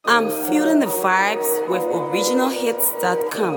I'm feeling the vibes with originalhits.com.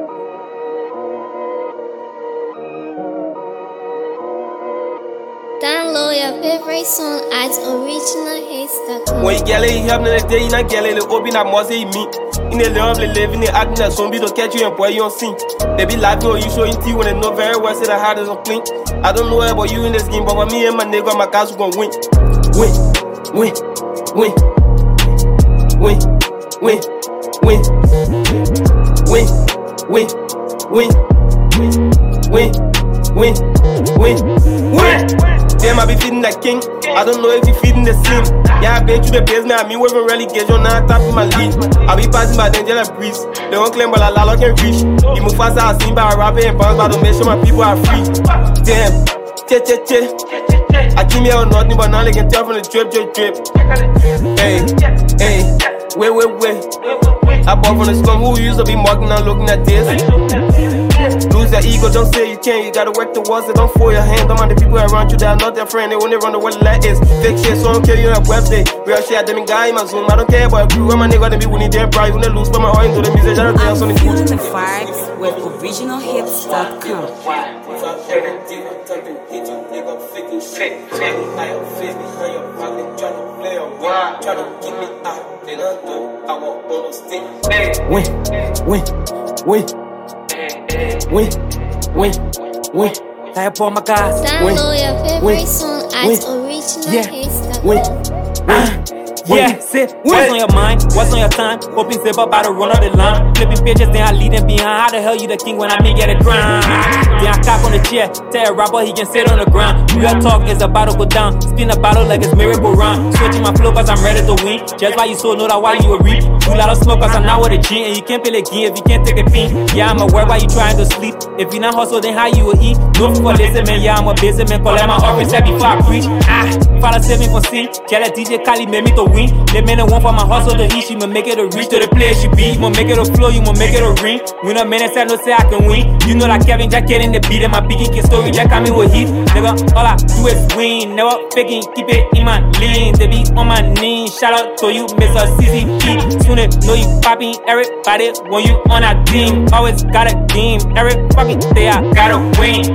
Download your favorite song at originalhits.com. When you get it, you have no day, you not get it, open up more say me. In a love, living in acting that zombie don't catch you and boy you don't sing. They be like, no, you showing tea when they know very well, say the heart is on clean. I don't know about you in this game, but for me and my nigga, my guys gon' win. Win, win, win, win, win, win, win, win, win, win, win, win, win. Damn, I be feeding that king. I don't know if you feeding the same. Yeah, I been through the basement. I mean, we even really get you now. Top of my league. I be passing by danger like breeze. They don't claim, but I can reach. You move fast, I seen by a rapper and bounce, but I don't make sure my people are free. Damn, che. I keep me out nothing, but now they can tell from the drip. Hey, wait. I bought from the scum who used to be marking and looking at this. Lose your ego, don't say you can't. You gotta work towards it, don't fold your hand. Don't mind the people around you that are not their friend. They only run the world like is. Fake shit, so I don't care you on website. Real shit, I didn't guy in my Zoom. I don't care about you. I'm a nigga, they be winning their prize. When they lose, put my heart into the music. I don't care, I'm so they feeling the vibes with originalhits.com. Win. I pour my guys. Download your favorite song at originalhits.com. Yeah, sit. What's on your mind? What's on your time? Hoping zip up, about to run out the line. Flipping pitches, then I lead them behind. How the hell you the king when I make it a grind? Then I cop on the chair. Tell a rapper he can sit on the ground. Real talk is about to go down. Spin a bottle like it's miracle round. Switching my flow cause I'm ready to win. Just why you so know that why you a reap. You lot of smoke cause I'm not with a G. And you can't play the game if you can't take a pin. Yeah, I'm aware why you trying to sleep. If you not hustle, then how you will eat? No for listen, man. Yeah, I'm a busy man. Collect my office set before I preach. Father save me from sin. Tell that DJ Kali made me to win. Let me know one for my hustle to eat. She ma make it a reach to the place she be. You ma make it a flow, you ma make it a ring. When a minute said no say I can win. You know like Kevin Jack in the beat and my biggie can story. Jack coming with heat. Nigga, all I do is win. Never faking, keep it in my lane. They be on my knees. Shout out to you, Mr. CCP. Soon it know you popping. Everybody when you on a team. Always got a team. Every fucking day I gotta win.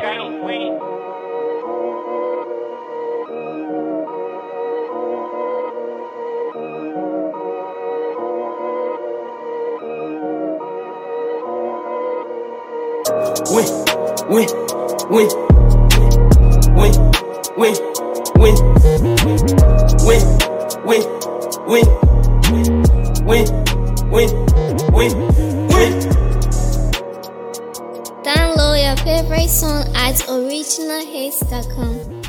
Win. Download your favorite song at originalhits.com.